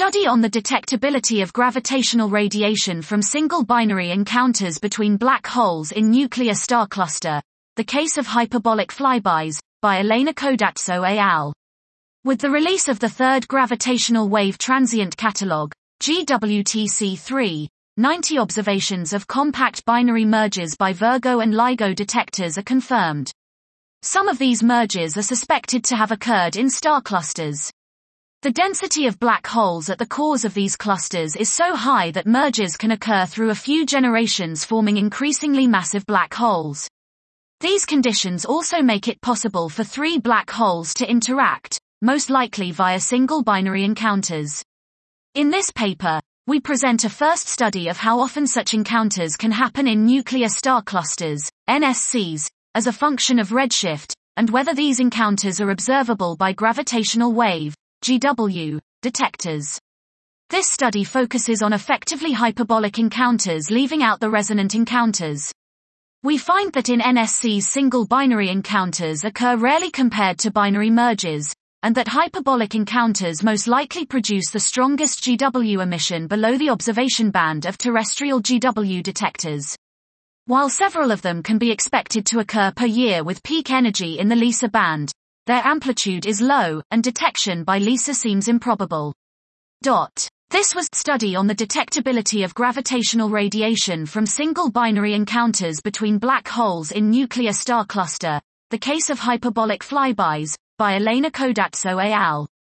Study on the detectability of gravitational radiation from single binary encounters between black holes in nuclear star cluster, the case of hyperbolic flybys, by Elena Kodazzo et al. With the release of the third Gravitational Wave Transient Catalog, GWTC3, 90 observations of compact binary mergers by Virgo and LIGO detectors are confirmed. Some of these mergers are suspected to have occurred in star clusters. The density of black holes at the cores of these clusters is so high that mergers can occur through a few generations, forming increasingly massive black holes. These conditions also make it possible for three black holes to interact, most likely via single binary encounters. In this paper, we present a first study of how often such encounters can happen in nuclear star clusters, NSCs, as a function of redshift, and whether these encounters are observable by gravitational wave, GW, detectors. This study focuses on effectively hyperbolic encounters, leaving out the resonant encounters. We find that in NSCs single binary encounters occur rarely compared to binary mergers, and that hyperbolic encounters most likely produce the strongest GW emission below the observation band of terrestrial GW detectors. While several of them can be expected to occur per year with peak energy in the LISA band, their amplitude is low, and detection by LISA seems improbable. This was study on the detectability of gravitational radiation from single binary encounters between black holes in nuclear star cluster, the case of hyperbolic flybys, by Elena Kodazzo et al.